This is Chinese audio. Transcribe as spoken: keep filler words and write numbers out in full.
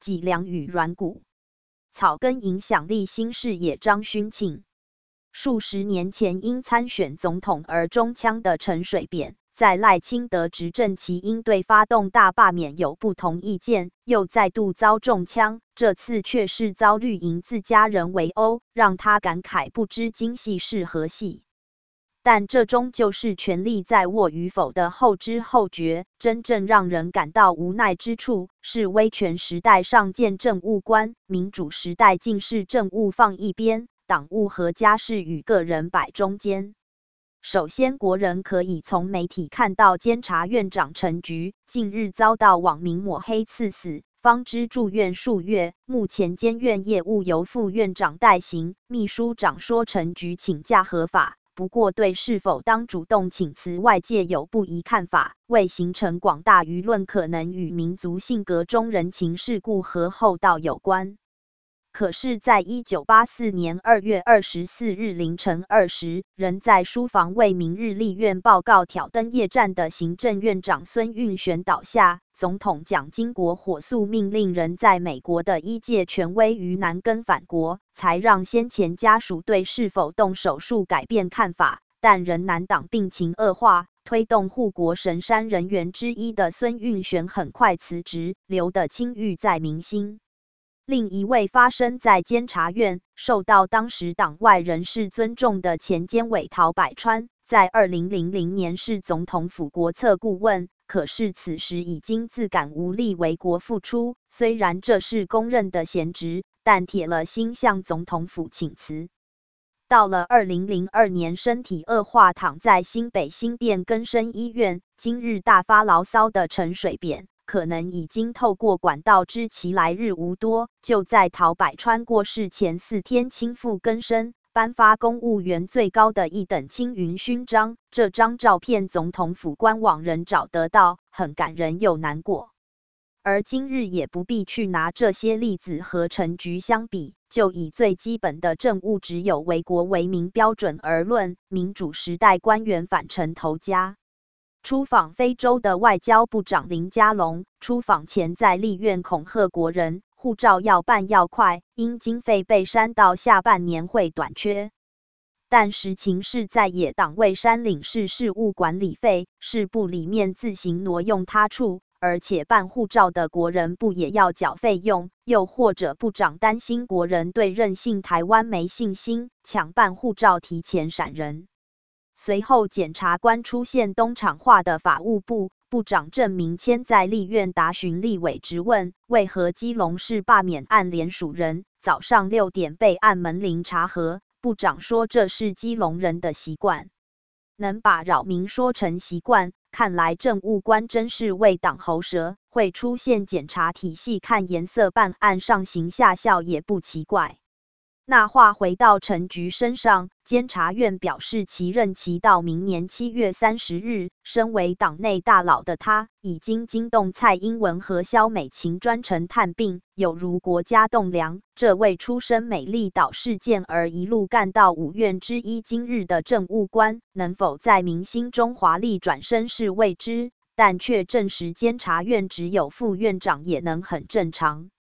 脊梁与软骨。草根影响力新视野张勋庆。数十年前因参选总统而中枪的陈水扁，在赖清德执政期因对发动大罢免有不同意见，又再度遭中枪，这次却是遭绿营自家人围殴，让他感慨不知今夕是何夕。但这终究是权力在握与否的后知后觉，真正让人感到无奈之处，是威权时代上见政务官，民主时代竟是政务放一边，党务和家事与个人摆中间。首先，国人可以从媒体看到监察院长陈菊近日遭到网民抹黑赐死，方知住院数月，目前监院业务由副院长代行，秘书长说陈菊请假合法。不过，对是否当主动请辞，外界有不一看法，未形成广大舆论可能与民族性格中人情世故和厚道有关。可是，在一九八四年二月二十四日凌晨二时，仍在书房为明日立院报告挑灯夜战的行政院长孙运璇倒下，总统蒋经国火速命令人在美国的医界权威于南根返国，才让先前家属对是否动手术改变看法，但仍难挡病情恶化。推动护国神山人员之一的孙运璇很快辞职，留得清誉在民心。另一位发生在监察院、受到当时党外人士尊重的前监委陶百川，在二零零零年是总统府国策顾问，可是此时已经自感无力为国付出。虽然这是公认的闲职，但铁了心向总统府请辞。到了二零零二年，身体恶化，躺在新北新店更生医院。今日大发牢骚的陈水扁，可能已经透过管道知其来日无多，就在陶百川过世前四天亲赴更生，颁发公务员最高的一等青云勋章。这张照片总统府官网仍找得到，很感人又难过。而今日也不必去拿这些例子和陈菊相比，就以最基本的政务只有为国为民标准而论，民主时代官员返程投家。出访非洲的外交部长林佳龙，出访前在立院恐吓国人，护照要办要快，因经费被删到下半年会短缺。但实情是在野党未删领事事务管理费，是部里面自行挪用他处。而且办护照的国人不也要缴费用？又或者部长担心国人对任性台湾没信心，抢办护照提前闪人。随后检察官出现东厂化的法务部部长郑明谦在立院答询立委质问，为何基隆市罢免案联署人早上六点被按门铃查核？部长说这是基隆人的习惯。能把扰民说成习惯，看来政务官真是为党喉舌，会出现检察体系看颜色办案上行下效也不奇怪。那话回到陈菊身上，监察院表示其任期到明年七月三十日，身为党内大佬的他，已经惊动蔡英文和萧美琴专程探病，有如国家栋梁。这位出身美丽岛事件而一路干到五院之一今日的政务官，能否在民心中华丽转身是未知，但却证实监察院只有副院长也能很正常。